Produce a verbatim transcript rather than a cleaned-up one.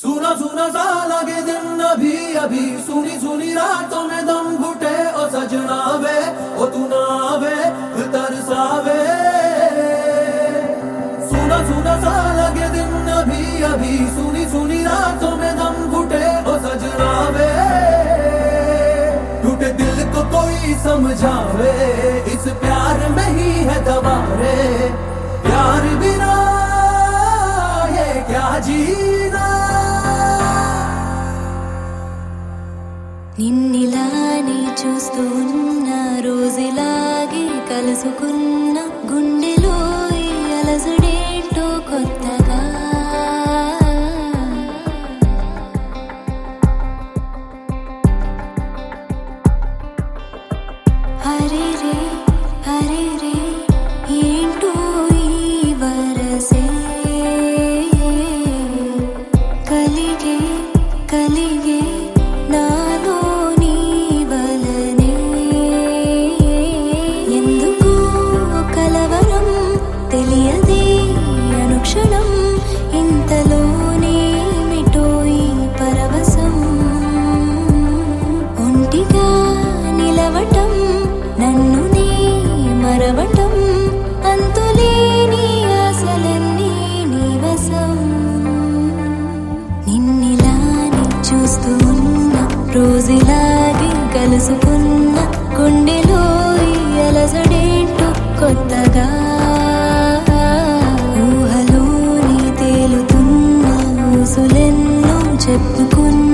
सुना सुना सा लगे दिन अभी अभी सुनी सुनी रातों में दम घुटे ओ सजना वे ओ तू ना वे तरसावे सुना सुना सा लगे दिन अभी अभी सुनी सुनी रातों में दम घुटे ओ सजना वे टूटे दिल को कोई समझावे इस प्यार में ही है दबारे प्यार बिना ये क्या जीना నిన్నిలానే చూస్తూ ఉన్న రోజులాగే కలుసుకున్న గుండెలో ఈ అలజడేంటో కొత్తగా హరే రే హరే రే ఏంటో ఈ వరసే కలిగే కలిగే నాలో నీ వలనే ఎందుకు కలవరం తెలియదే అనుక్షణం ఇంతలోనే మిటో ఈ పరవశం ఒంటిగా నిలవటం నన్ను నీ మరవటం అంతులేని ఆశలన్నీ నీ వశం నిన్నిలానే చూస్తూ ఉన్న రోజులాగే కలుసుకున్న గుండెలో ఈ అలజడేంటో కొత్తగా ఊహలోని తేలుతున్న ఊసులెన్నో చెప్పుకున్న